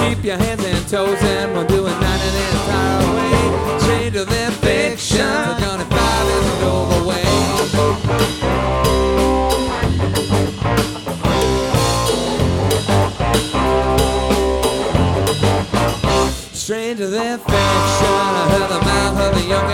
Keep your hands and toes and we'll do it night and entire way. Stranger than fiction, so Johnny Five isn't overweight. Stranger than fiction, I heard the mouth of a young